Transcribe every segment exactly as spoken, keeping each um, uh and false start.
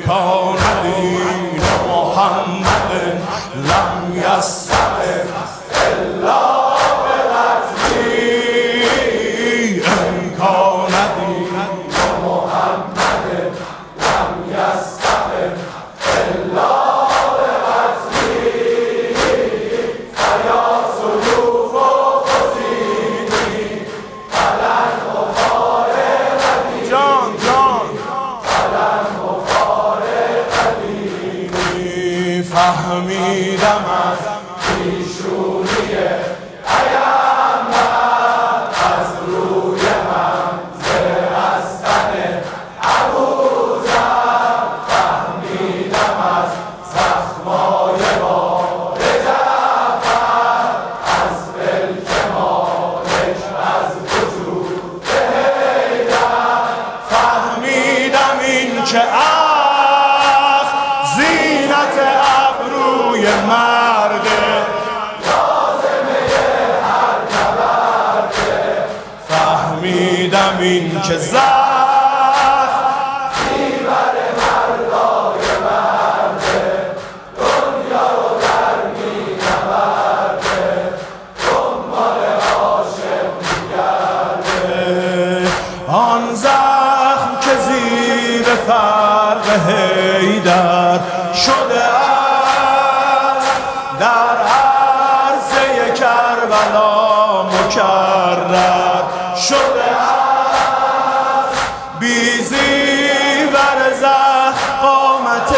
کان دین محمد لم یستقم الا بقتلی ان کان دین محمد لم یستقم الا بقتلی فیا سلوف و خزینی فلن مفارقتی جان جان فلن مفارقتی فهمیدم از پیشونی پیامبر از روی منزل رستن ابوذر فهمیدم از زخمای بار جعفر از ملک مالک از وجود حیدر فهمیدم این که اخ زینت ابروی مرده لازمه هر نبرده فهمیدم این که زخم میبره مردای مرده دنیا رو در مینورده دنبال عاشق میگرده آن زخم که زیر فرق حیدر شده است در عرصه کربلا مکرر شده است بی زیور زخم قامت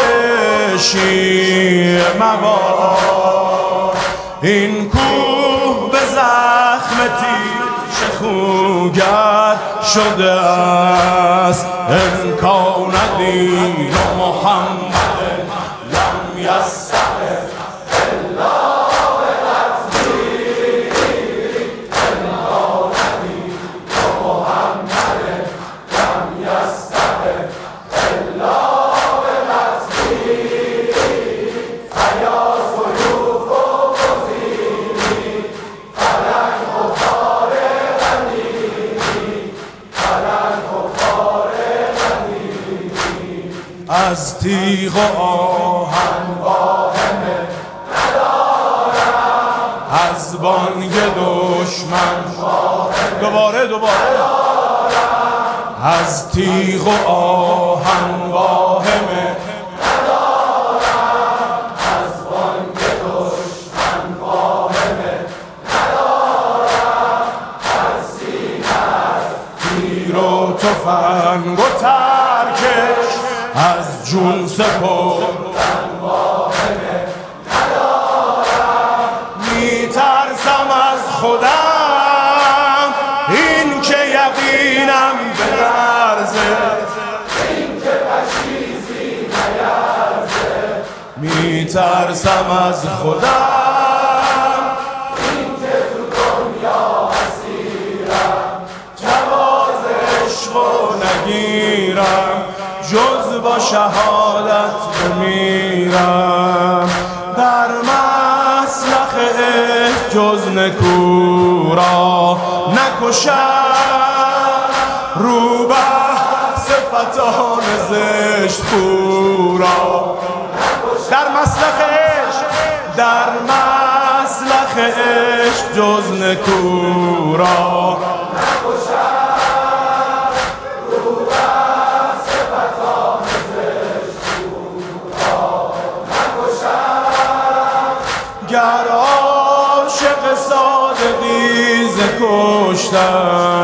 شیعه موار این کوه به زخم تیش خوگر شده است ان کان دین محمد لم یستقم الا بقتلی ان کان دین محمد لم یستقم الا بقتلی فیا سلوف و خزینی فلن مفارقتی فلن مفارقتی از تیغ و آهن واهمه ندارم از بانگ دشمن دوباره دوباره از تیغ و آهن واهمه ندارم از بانگ دشمن واهمه ندارم از سینه از تیر و تفنگ و ترکش از جون سپردن واهمه ندارم میترسم از خودم این که یقینم بلرزه این که پشیزی نیرزه میترسم از خودم این که تو دنیا اسیرم جواز عشق و نگیرم جز با شهادت بمیرم در مسلخ عشق جز نکو را نکشم روبه صفتان زشت خورا در مسلخ عشق در مسلخ عشق جز نکو را نکشم گر عاشق صادقی ز کشتن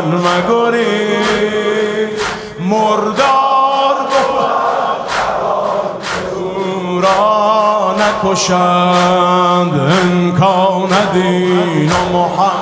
مگریز مردار بود او را نکشند ان کان دین محمد